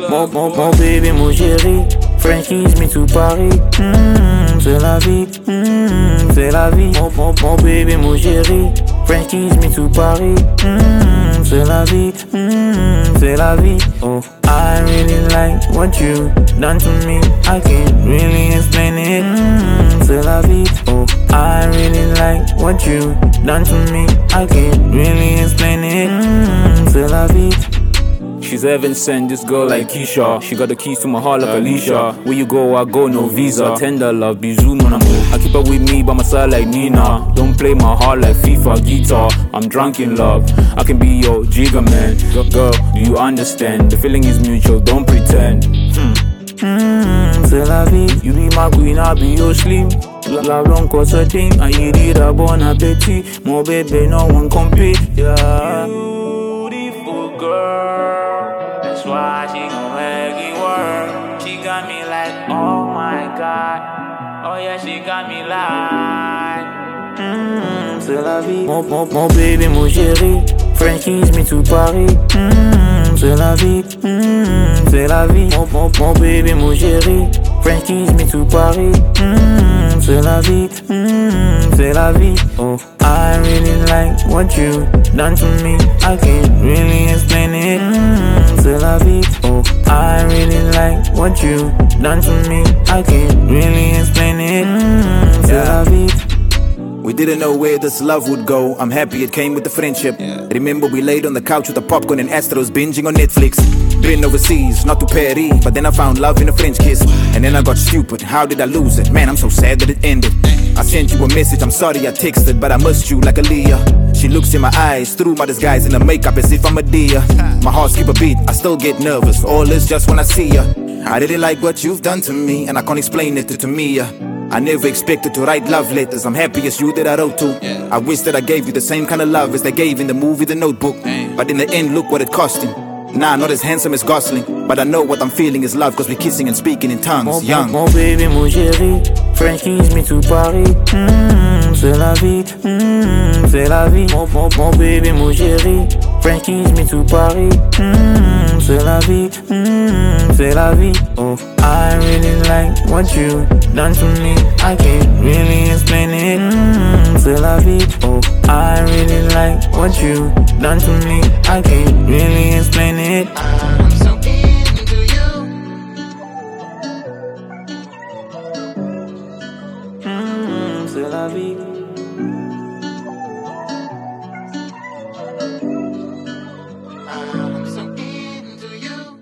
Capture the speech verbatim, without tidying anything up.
Mon, mon, mon bébé, mon chéri, French kiss me to Paris. Mmh, c'est la vie, mmh, c'est la vie. Mon, mon, mon bébé, mon chéri, French kiss me to Paris. Mmh, c'est la vie, mmh, c'est la vie. Oh, I really like what you done to me. I can't really explain it. Mmh, c'est la vie. Oh, I really like what you done to me. I can't really explain it. Mmh, c'est la vie. She's heaven sent, this girl like Keisha. She got the keys to my heart like Alicia. Where you go, I go, no visa. Tender love, bijou, mon amour. I keep her with me by my side like Nina. Don't play my heart like FIFA guitar. I'm drunk in love, I can be your jigger man. Girl, do you understand? The feeling is mutual, don't pretend. Hmm. Mm, c'est la vie. You be my queen, I'll be your slim. La blonde cause a thing, and you need a bon appétit. My baby, no one compete. Yeah. Beautiful girl, that's why she gon' make it work. She got me like, oh my god. Oh yeah, she got me like. Mm, c'est la vie. Mon, mon, mon bébé, mon chéri, French kiss me to Paris. Mm, c'est la vie. Mm, c'est la vie. Mon, mon, mon bébé, mon chéri, French kiss me to Paris. Mm, c'est la vie. Mm, c'est la vie. Oh, I really like what you done to me. I can't really explain it. Mm, c'est la vie. Oh, I really like what you done to me. I can't really explain it. Mm, c'est la vie. We didn't know where this love would go. I'm happy it came with the friendship. Yeah. Remember we laid on the couch with the popcorn and Astros binging on Netflix. Been overseas, not to Paris, but then I found love in a French kiss. And then I got stupid, how did I lose it? Man, I'm so sad that it ended. I sent you a message, I'm sorry I texted, but I missed you like Aaliyah. She looks in my eyes, through my disguise in the makeup as if I'm a deer. My heart skip a beat, I still get nervous, all is just when I see her. I really like what you've done to me, and I can't explain it to, to me. I never expected to write love letters. I'm happy it's you that I wrote to. Yeah. I wish that I gave you the same kind of love as they gave in the movie The Notebook. Damn. But in the end, look what it cost him. Nah, not as handsome as Gosling, but I know what I'm feeling is love, cause we're kissing and speaking in tongues. Mon, young. Mon, mon bébé, mon chéri, French kiss me to Paris. Mm, c'est la vie. Mm, c'est la vie. Mon, mon, mon bébé, mon chéri, French kiss me to Paris. Mm, c'est la vie. Mm, c'est la vie. Oh, I really like what you done to me. I can't really explain it. Mm, c'est la vie. Oh, I really like what you done to me. I can't really explain it. I'm so into you. Mm, c'est la vie.